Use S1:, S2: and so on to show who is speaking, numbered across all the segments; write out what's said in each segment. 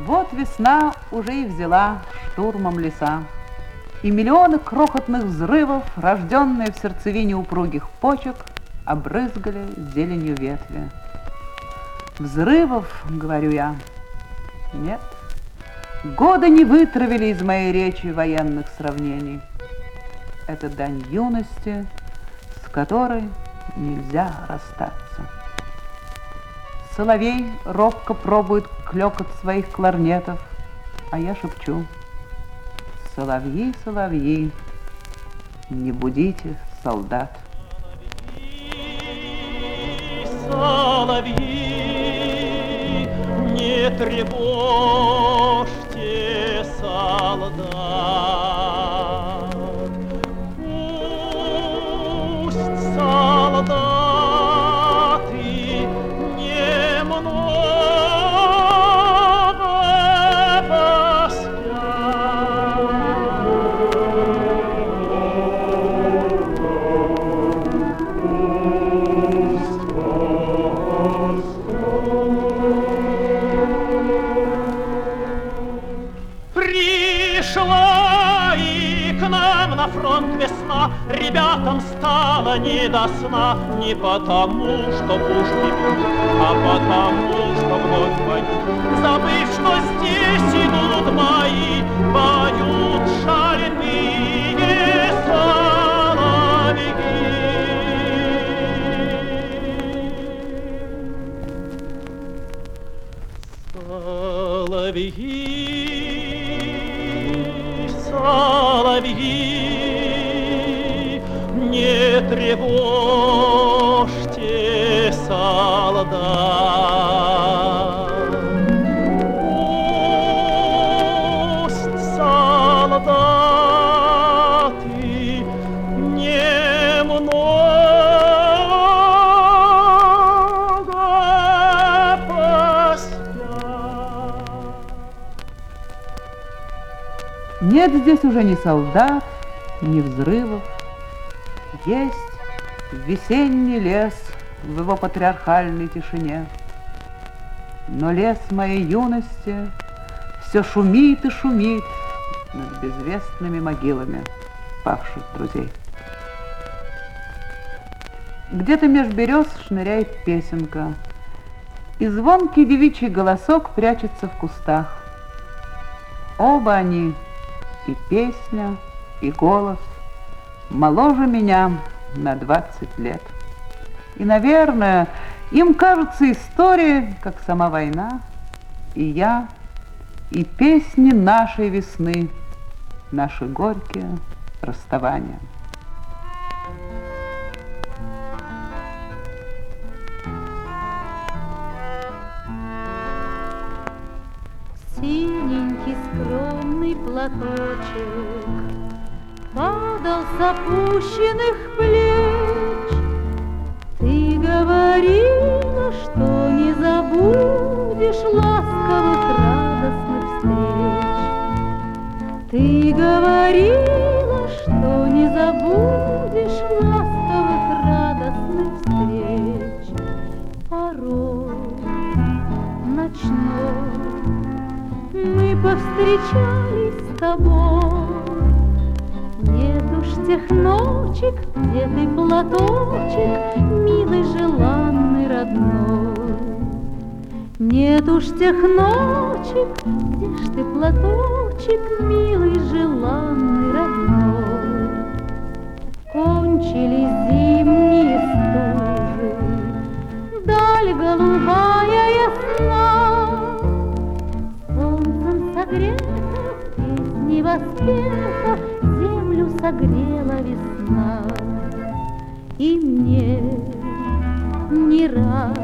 S1: Вот весна уже и взяла штурмом леса, и миллионы крохотных взрывов, рожденные в сердцевине упругих почек, обрызгали зеленью ветви. Взрывов, говорю я, нет. Годы не вытравили из моей речи военных сравнений. Это дань юности, с которой нельзя расстаться. Соловей робко пробует клёкот своих кларнетов, а я шепчу: соловьи, соловьи, не будите солдат.
S2: Соловьи, не тревожьте солдат. Пусть солдаты немного поспят. Пришла и к нам на фронт весна, ребятам стало не до сна, не потому, что пушки бьют, а потому, что вновь поют. Забыв, что здесь идут бои, поют шальные соловьи. Соловьи, соловьи, не тревожьте солдат. Пусть солдаты немного поспят.
S1: Нет здесь уже ни солдат, ни взрывов. Есть весенний лес в его патриархальной тишине. Но лес моей юности все шумит и шумит над безвестными могилами павших друзей. Где-то меж берез шныряет песенка, и звонкий девичий голосок прячется в кустах. Оба они, и песня, и голос, моложе меня на 20 лет. И, наверное, им кажется история, как сама война, и я, и песни нашей весны, наши горькие расставания.
S3: Синенький скромный платочек падал с опущенных плеч. Ты говорила, что не забудешь ласковых радостных встреч. Ты говорила, что не забудешь ласковых радостных встреч. Порой ночной мы повстречались с тобой. Нет уж тех ночек, где ты платочек, милый, желанный, родной. Нет уж тех ночек, где ж ты платочек, милый, желанный, родной. Кончились зимние стужи, даль голубая ясна, согрета, песни воспета, землю согрела весна. И мне не раз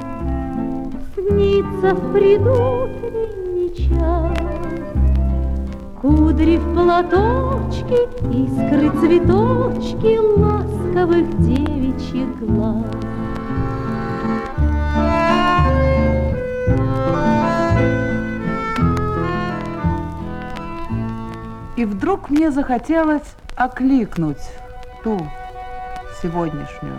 S3: снится в предутренний час кудри в платочке, искры, цветочки ласковых девичьих глаз.
S1: И вдруг мне захотелось окликнуть ту сегодняшнюю,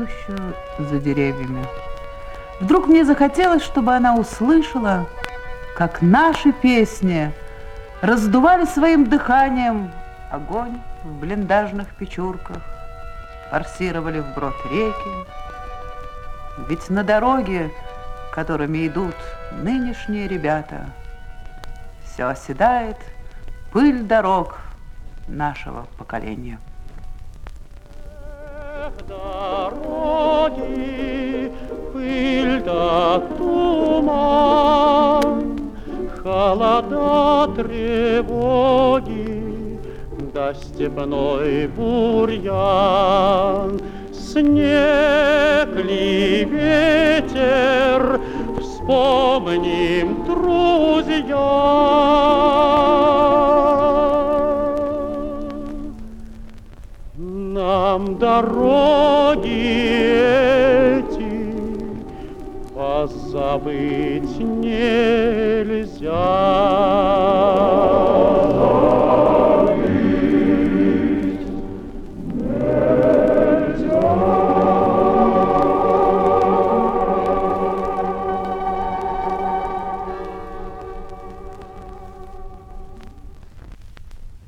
S1: поющую за деревьями. Вдруг мне захотелось, чтобы она услышала как наши песни раздували своим дыханием огонь в блиндажных печурках, форсировали вброд реки. Ведь на дороге, которыми идут нынешние ребята, все оседает пыль дорог нашего поколения.
S2: Дороги, пыль да туман, холода, тревоги, да степной бурьян, снег ли ветер, вспомним, друзья. Нам дороги эти позабыть нельзя.